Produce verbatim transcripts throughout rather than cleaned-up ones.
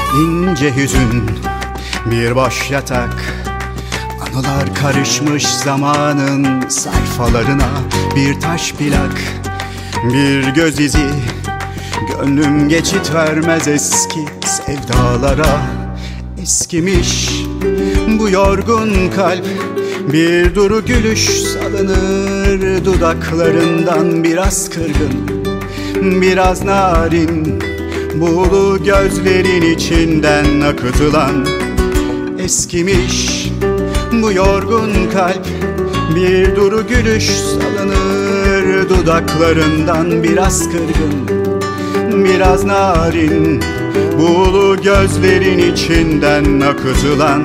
İnce hüzün, bir boş yatak, anılar karışmış zamanın sayfalarına. Bir taş plak, bir göz izi, gönlüm geçit vermez eski sevdalara. Eskimiş bu yorgun kalp, bir duru gülüş salınır dudaklarından. Biraz kırgın, biraz narin, buğulu gözlerin içinden akıtılan. Eskimiş bu yorgun kalp, bir duru gülüş salınır dudaklarından. Biraz kırgın, biraz narin, buğulu gözlerin içinden akıtılan.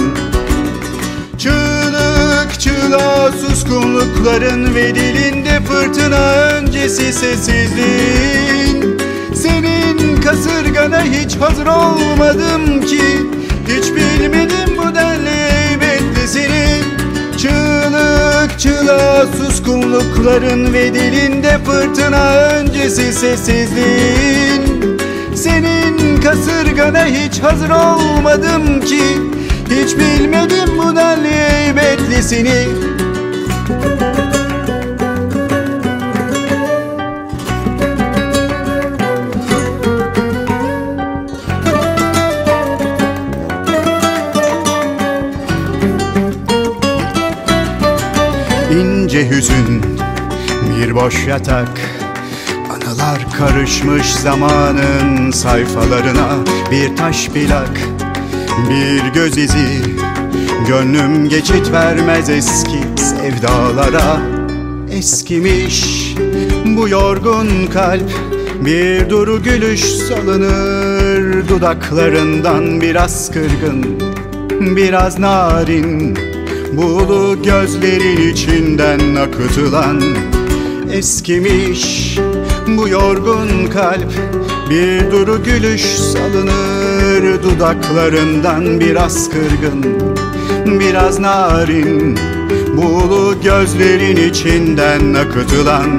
Çığlık çığlığa suskunlukların ve dilinde fırtına öncesi sessizliğin. Senin kasırgana hiç hazır olmadım ki, hiç bilmedim bu denli heybetlisini. Çığlık çığlığa suskunlukların ve dilinde fırtına öncesi sessizliğin. Senin kasırgana hiç hazır olmadım ki, hiç bilmedim bu denli heybetlisini. İnce hüzün, bir boş yatak, anılar karışmış zamanın sayfalarına. Bir taş plak, bir göz izi, gönlüm geçit vermez eski sevdalara. Eskimiş bu yorgun kalp, bir duru gülüş salınır dudaklarından. Biraz kırgın, biraz narin, buğulu gözlerin içinden akıtılan. Eskimiş bu yorgun kalp, bir duru gülüş salınır dudaklarından. Biraz kırgın, biraz narin, buğulu gözlerin içinden akıtılan.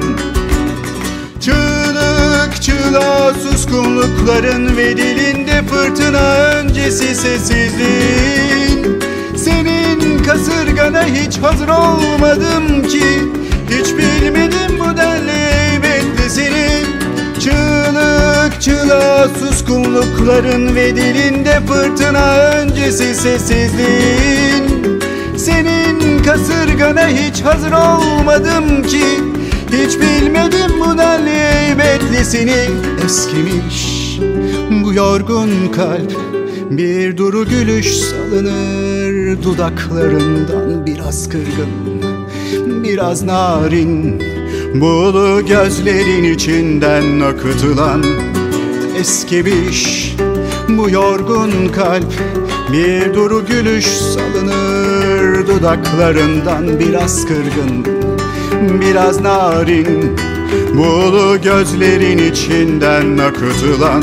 Çığlık çığlığa suskunlukların ve dilinde fırtına öncesi sessizliğin. Senin kasırgana hiç hazır olmadım ki, hiç bilmedim bu denli heybetlisini. Çığlık çığlığa suskunlukların ve dilinde fırtına öncesi sessizliğin. Senin kasırgana hiç hazır olmadım ki, hiç bilmedim bu denli heybetlisini. Eskimiş bu yorgun kalp, bir duru gülüş salınır dudaklarından. Biraz kırgın, biraz narin, buğulu gözlerin içinden akıtılan. Eskimiş bu yorgun kalp, bir duru gülüş salınır dudaklarından. Biraz kırgın, biraz narin, buğulu gözlerin içinden akıtılan.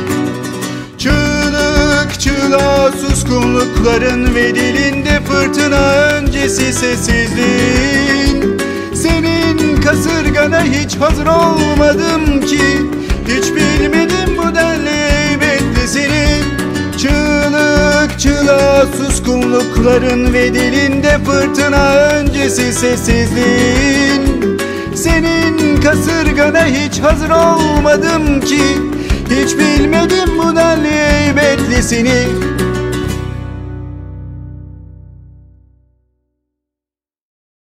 Çığlık çığlığa suskunlukların ve dilinde fırtına öncesi sessizliğin. Senin kasırgana hiç hazır olmadım ki, hiç bilmedim bu denli heybetlisini. Çığlık çığlığa suskunlukların ve dilinde fırtına öncesi sessizliğin. Senin kasırgana hiç hazır olmadım ki, hiç bilmedim bu denli heybetlisini.